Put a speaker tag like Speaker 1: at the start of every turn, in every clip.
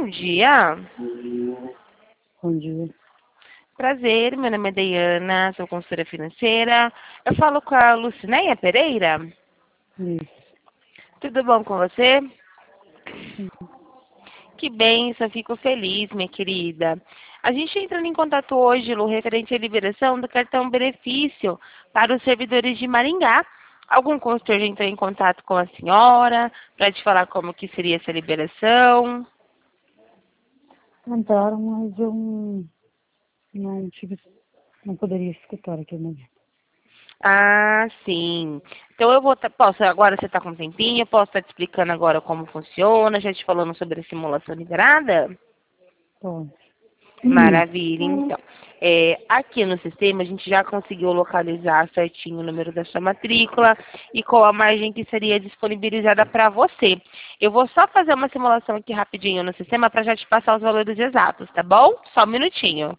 Speaker 1: Bom dia.
Speaker 2: Bom dia.
Speaker 1: Prazer, meu nome é Deiana, sou consultora financeira. Eu falo com a Lucinéia Pereira.
Speaker 2: Isso.
Speaker 1: Tudo bom com você?
Speaker 2: Sim.
Speaker 1: Que bem, só fico feliz, minha querida. A gente entrando em contato hoje, Lu, referente à liberação do cartão benefício para os servidores de Maringá. Algum consultor já entrou em contato com a senhora para te falar como que seria essa liberação?
Speaker 2: Cantaram, mas eu não poderia escutar aquele momento.
Speaker 1: Ah, sim. Então eu vou, posso, agora você está com um tempinho, posso estar te explicando agora como funciona, já te falando sobre a simulação liberada?
Speaker 2: Pode.
Speaker 1: Maravilha, então. Aqui no sistema a gente já conseguiu localizar certinho o número da sua matrícula e qual a margem que seria disponibilizada para você. Eu vou só fazer uma simulação aqui rapidinho no sistema para já te passar os valores exatos, tá bom? Só um minutinho.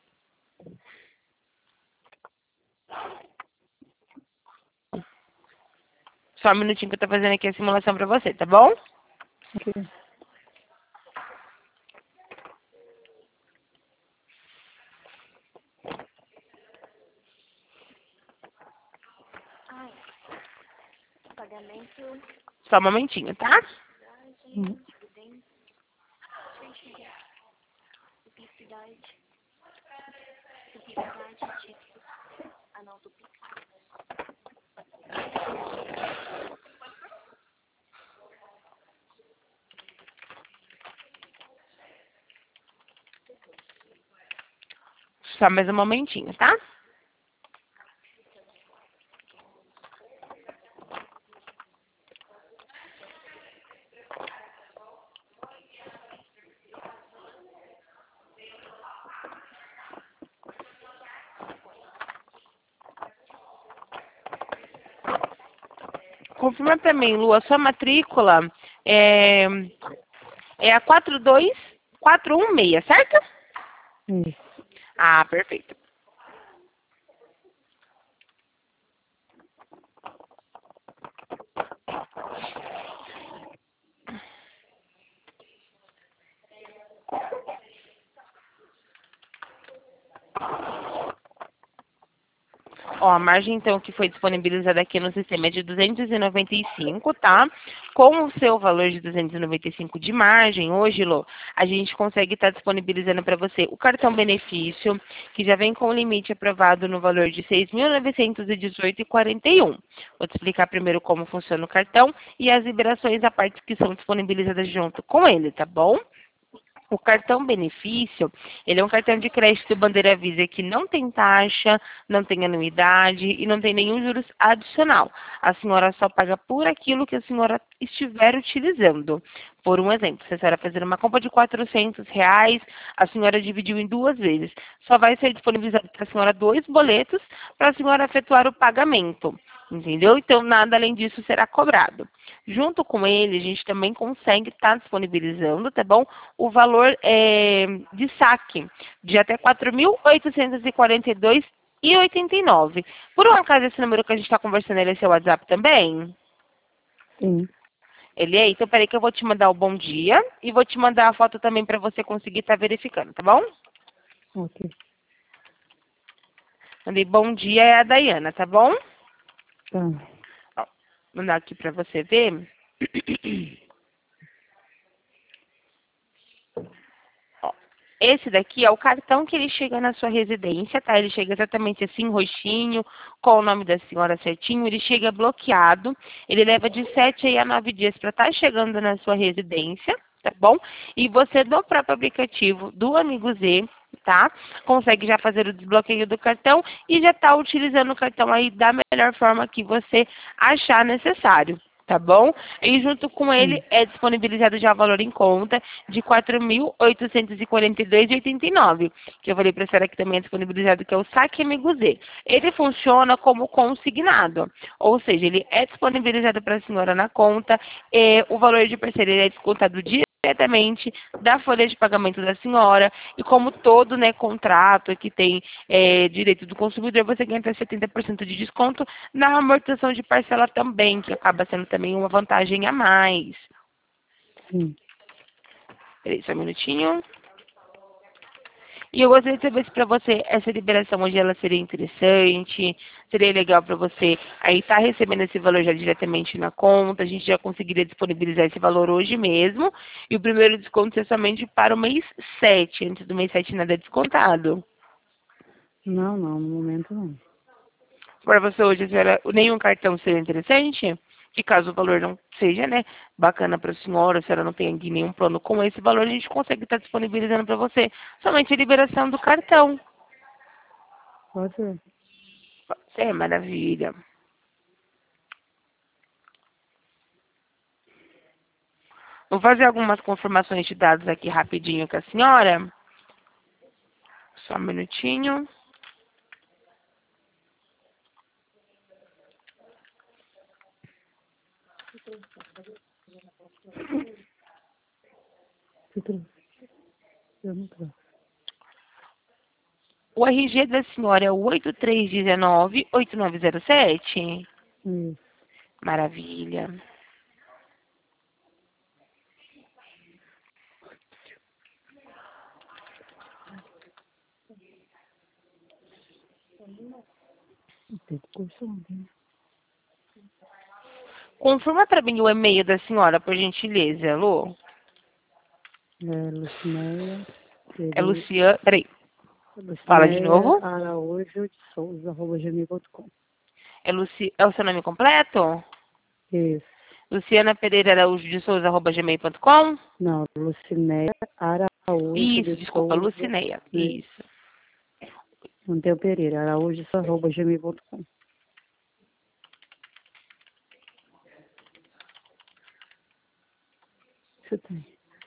Speaker 1: Só um minutinho que eu estou fazendo aqui a simulação para você, tá bom?
Speaker 2: Ok.
Speaker 1: Só um momentinho, tá?
Speaker 2: Hum.
Speaker 1: Só mais um momentinho, tá? Confirma para mim, Lu, a sua matrícula é a 42416, certo?
Speaker 2: Isso.
Speaker 1: Ah, perfeito. Ó, a margem, então, que foi disponibilizada aqui no sistema é de 295, tá? Com o seu valor de 295 de margem, hoje, Lô, a gente consegue estar disponibilizando para você o cartão benefício, que já vem com o limite aprovado no valor de R$ 6.918,41. Vou te explicar primeiro como funciona o cartão e as liberações à parte que são disponibilizadas junto com ele, tá bom? O cartão benefício, ele é um cartão de crédito bandeira Visa que não tem taxa, não tem anuidade e não tem nenhum juros adicional. A senhora só paga por aquilo que a senhora estiver utilizando. Por um exemplo, se a senhora fazer uma compra de R$ 400, a senhora dividiu em 2 vezes. Só vai ser disponibilizado para a senhora 2 boletos para a senhora efetuar o pagamento. Entendeu? Então, nada além disso será cobrado. Junto com ele, a gente também consegue estar disponibilizando, tá bom? O valor de saque de até R$ 4.842,89. Por um acaso, esse número que a gente está conversando, ele é seu WhatsApp também?
Speaker 2: Sim.
Speaker 1: Ele é? Então, peraí que eu vou te mandar o bom dia e vou te mandar a foto também para você conseguir estar verificando, tá bom?
Speaker 2: Ok.
Speaker 1: Mandei bom dia é a Daiana, tá bom?
Speaker 2: Tá.
Speaker 1: Ó, mandar aqui para você ver. Ó, esse daqui é o cartão que ele chega na sua residência, tá? Ele chega exatamente assim, roxinho, com o nome da senhora certinho. Ele chega bloqueado. Ele leva de 7 a 9 dias para estar chegando na sua residência, tá bom? E você, no próprio aplicativo do Amigo Z, tá? Consegue já fazer o desbloqueio do cartão e já tá utilizando o cartão aí da melhor forma que você achar necessário. Tá bom? E junto com ele
Speaker 2: Sim.
Speaker 1: é disponibilizado já o valor em conta de R$ 4.842,89, que eu falei para a senhora que também é disponibilizado, que é o Saque Amigo Z. Ele funciona como consignado, ou seja, ele é disponibilizado para a senhora na conta, o valor de parceria é descontado diretamente da folha de pagamento da senhora, e como todo, né, contrato que tem direito do consumidor, você ganha até 70% de desconto na amortização de parcela também, que acaba sendo também uma vantagem a mais.
Speaker 2: Sim.
Speaker 1: Peraí, só um minutinho. E eu gostaria de saber se para você essa liberação hoje ela seria interessante, seria legal para você aí estar recebendo esse valor já diretamente na conta, a gente já conseguiria disponibilizar esse valor hoje mesmo, e o primeiro desconto é somente para o mês 7, antes do mês 7 nada é descontado.
Speaker 2: Não, não, no momento não.
Speaker 1: Para você hoje, a senhora, nenhum cartão seria interessante? E caso o valor não seja, né, bacana para a senhora não tem aqui nenhum plano com esse valor, a gente consegue estar disponibilizando para você somente a liberação do cartão.
Speaker 2: Pode ser.
Speaker 1: É maravilha. Vou fazer algumas confirmações de dados aqui rapidinho com a senhora. Só um minutinho.
Speaker 2: Você trouxe? Eu não trouxe.
Speaker 1: O RG da senhora é o 8319-8907.
Speaker 2: Isso.
Speaker 1: Maravilha.
Speaker 2: Tem curso ontem.
Speaker 1: Confirma para mim o e-mail da senhora, por gentileza, Lu.
Speaker 2: É Lucinéia
Speaker 1: É
Speaker 2: Pereira.
Speaker 1: Luciana. Peraí, fala de
Speaker 2: Lucinéia
Speaker 1: novo.
Speaker 2: Araújo de Souza, @gmail.com.
Speaker 1: É o seu nome completo?
Speaker 2: Isso.
Speaker 1: Luciana Pereira Araújo de Souza, @gmail.com?
Speaker 2: Não, Lucinéia Araújo
Speaker 1: Isso,
Speaker 2: de
Speaker 1: desculpa,
Speaker 2: Souza.
Speaker 1: Lucineia.
Speaker 2: Né?
Speaker 1: Isso.
Speaker 2: Não tem o Pereira, Araújo, @gmail.com. Você tem.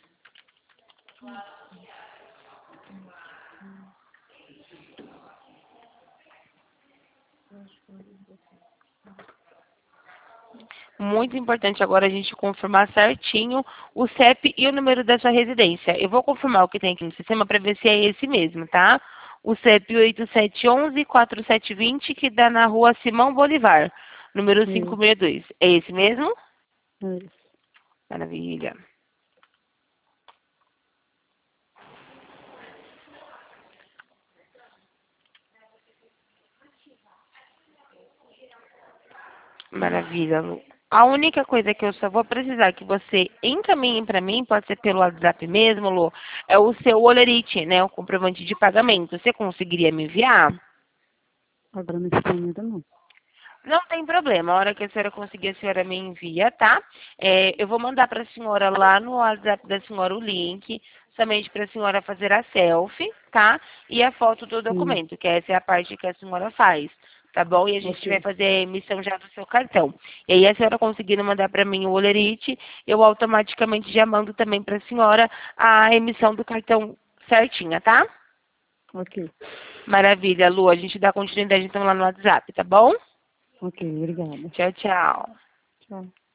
Speaker 1: Muito importante agora a gente confirmar certinho o CEP e o número da sua residência. Eu vou confirmar o que tem aqui no sistema para ver se é esse mesmo, tá? O CEP 8711-4720, que dá na rua Simão Bolivar, número
Speaker 2: Isso.
Speaker 1: 562. É esse mesmo?
Speaker 2: Isso.
Speaker 1: Maravilha. Maravilha, Lu. A única coisa que eu só vou precisar que você encaminhe para mim, pode ser pelo WhatsApp mesmo, Lu, é o seu olerite, né? O comprovante de pagamento. Você conseguiria me enviar?
Speaker 2: Agora nesse momento não.
Speaker 1: Não tem problema. A hora que a senhora conseguir, a senhora me envia, tá? Eu vou mandar para a senhora lá no WhatsApp da senhora o link, somente para a senhora fazer a selfie, tá? E a foto do
Speaker 2: Sim.
Speaker 1: documento, que essa é a parte que a senhora faz, tá bom? E a gente vai
Speaker 2: Ok.
Speaker 1: fazer a emissão já do seu cartão. E aí, a senhora conseguindo mandar para mim o olerite, eu automaticamente já mando também para a senhora a emissão do cartão certinha, tá?
Speaker 2: Ok.
Speaker 1: Maravilha, Lu. A gente dá continuidade então lá no WhatsApp, tá bom?
Speaker 2: Ok, obrigada.
Speaker 1: Tchau, tchau.
Speaker 2: Tchau.